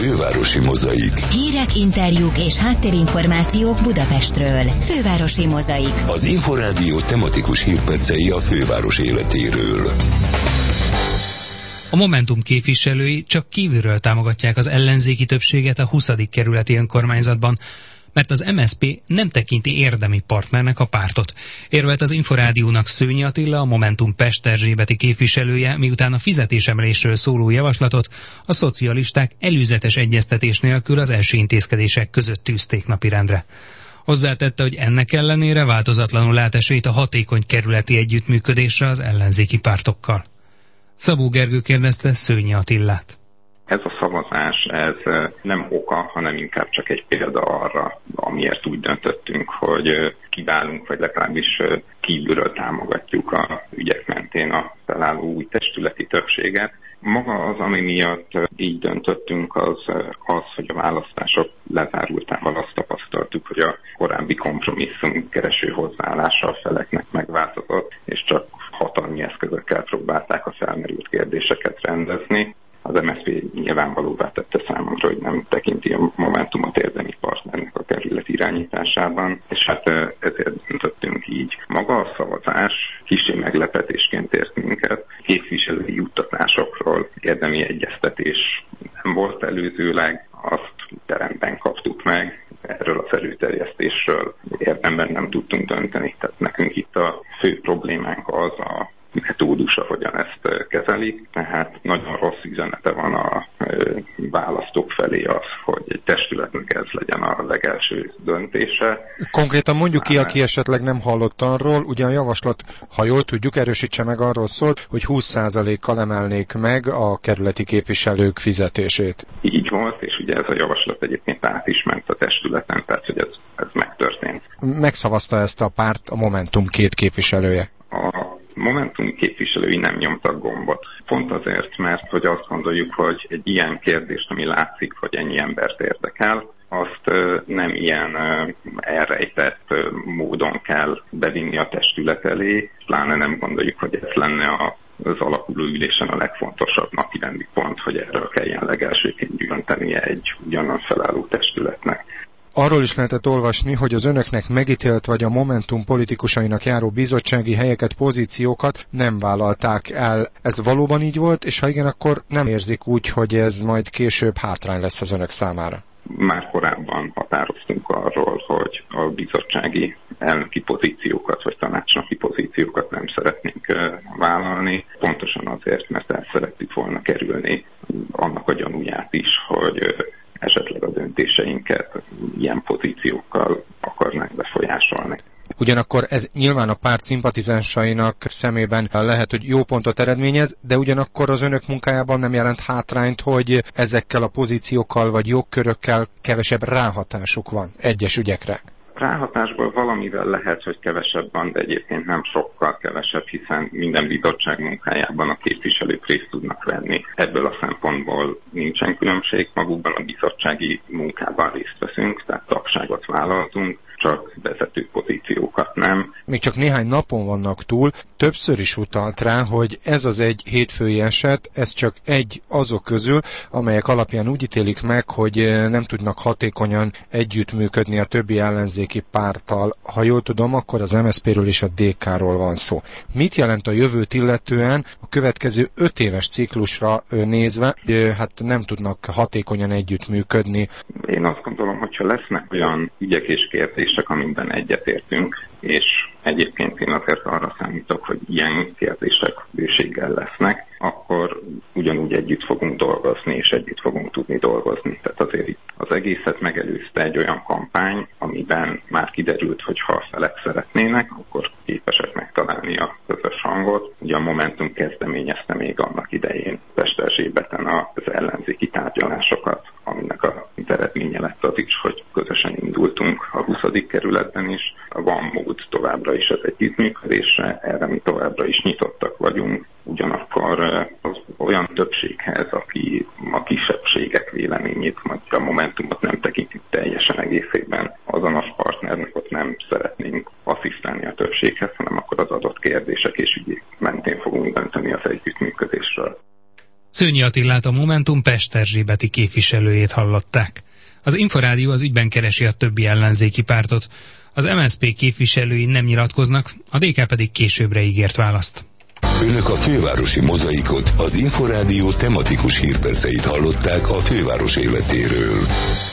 Fővárosi Mozaik. Hírek, interjúk és háttérinformációk Budapestről. Fővárosi Mozaik. Az Inforádió tematikus hírpercei a főváros életéről. A Momentum képviselői csak kívülről támogatják az ellenzéki többséget a 20. kerületi önkormányzatban, mert az MSZP nem tekinti érdemi partnernek a pártot. Érvelt az Inforádiónak Szőnyi Attila, a Momentum pesterzsébeti képviselője, miután a fizetésemelésről szóló javaslatot a szocialisták előzetes egyeztetés nélkül az első intézkedések között tűzték napirendre. Hozzátette, hogy ennek ellenére változatlanul lát esélyt a hatékony kerületi együttműködésre az ellenzéki pártokkal. Szabó Gergő kérdezte Szőnyi Attilát. Ez a szavazás, ez nem oka, hanem inkább csak egy példa arra, amiért úgy döntöttünk, hogy kiválunk, vagy legalábbis kívülről támogatjuk a ügyek mentén a felálló új testületi többséget. Maga az, ami miatt így döntöttünk, az, hogy a választások lezárultával azt tapasztaltuk, hogy a korábbi kompromisszum kereső hozzáállása a feleknek megváltozott, és csak hatalmi eszközökkel próbálták a felmerült kérdéseket rendezni. Az MSZP nyilvánvalóvá tette számunkra, hogy nem tekinti a Momentumot érdemi partnernek a kerület irányításában, és hát ezért döntöttünk így. Maga a szavazás kissé meglepetésként ért minket. Képviselői juttatásokról érdemi egyeztetés nem volt előzőleg, azt teremben kaptuk meg, erről a előterjesztésről érdemben nem tudtunk dönteni. Tehát nekünk itt a fő problémánk az a metódus, ahogyan ezt kezelik, tehát nagyon rossz üzenete van a választók felé az, hogy egy testületnek ez legyen a legelső döntése. Konkrétan mondjuk ki, aki esetleg nem hallott arról, ugye a javaslat, ha jól tudjuk, erősítse meg, arról szól, hogy 20%-kal emelnék meg a kerületi képviselők fizetését. Így volt, és ugye ez a javaslat egyébként át is ment a testületen, tehát hogy ez megtörtént. Megszavazta ezt a párt a Momentum két képviselője? A Momentum képviselői nem nyomtak gombot. Pont azért, mert hogy azt gondoljuk, hogy egy ilyen kérdést, ami látszik, hogy ennyi embert érdekel, azt nem ilyen elrejtett módon kell bevinni a testület elé, pláne nem gondoljuk, hogy ez lenne az alakuló ülésen a legfontosabb napirendi pont, hogy erről kelljen legelsőként döntenie egy ugyanaz felálló testületnek. Arról is lehetett olvasni, hogy az önöknek megítélt vagy a Momentum politikusainak járó bizottsági helyeket, pozíciókat nem vállalták el. Ez valóban így volt, és ha igen, akkor nem érzik úgy, hogy ez majd később hátrány lesz az önök számára? Már korábban határoztunk arról, hogy a bizottsági elnöki pozíciókat vagy tanácsnoki pozíciókat nem szeretnénk vállalni, pontosan azért, mert el szerettük volna kerülni annak a gyanúját is, hogy esetleg a döntéseinket ilyen pozíciókkal akarnánk befolyásolni. Ugyanakkor ez nyilván a párt szimpatizánsainak szemében lehet, hogy jó pontot eredményez, de ugyanakkor az önök munkájában nem jelent hátrányt, hogy ezekkel a pozíciókkal vagy jogkörökkel kevesebb ráhatásuk van egyes ügyekre. Ráhatásból valamivel lehet, hogy kevesebb van, de egyébként nem sokkal kevesebb, hiszen minden bizottság munkájában a képviselők részt tudnak venni. Ebből a szempontból nincsen különbség, magukban a bizottsági munkában részt veszünk, tehát tagságot vállaltunk, csak vezető pozíciókat nem. Még csak néhány napon vannak túl, többször is utalt rá, hogy ez az egy hétfői eset, ez csak egy azok közül, amelyek alapján úgy ítélik meg, hogy nem tudnak hatékonyan együttműködni a többi ellenzéki párttal. Ha jól tudom, akkor az MSZP-ről és a DK-ról van szó. Mit jelent a jövőt illetően a következő 5 éves ciklusra nézve, hát nem tudnak hatékonyan együttműködni? Én azt gondolom, hogyha lesznek olyan ügyek és kérdések, amiben egyetértünk, és egyébként én azért arra számítok, hogy ilyen kérdések bőséggel lesznek, akkor ugyanúgy együtt fogunk dolgozni, és együtt fogunk tudni dolgozni. Tehát azért itt az egészet megelőzte egy olyan kampány, amiben már kiderült, hogy ha a felek szeretnének, akkor képesek megtalálni a közös hangot. Ugye a Momentum kezdeményezte még annak idején Pesterzsébeten az ellenzéki tárgyalásokat, aminek az eredménye lett az is, hogy közösen indultunk a 20. kerületben is. Van mód továbbra is az együttműködésre, erre mi továbbra is nyitottak vagyunk. Ugyanakkor az olyan többséghez, aki a kisebbségek véleményét, vagy a Momentumot nem tekintjük teljesen egészében azonos partnernek, ott nem szeretnénk asszisztálni a többséghez, hanem akkor az adott kérdések és ügyek mentén fogunk dönteni az együttműködésről. Szőnyi Attilát, a Momentum Pest Erzsébeti képviselőjét hallották. Az Inforádió az ügyben keresi a többi ellenzéki pártot. Az MSZP képviselői nem nyilatkoznak, a DK pedig későbbre ígért választ. Önök a fővárosi mozaikot, az Inforádió tematikus hírperceit hallották a főváros életéről.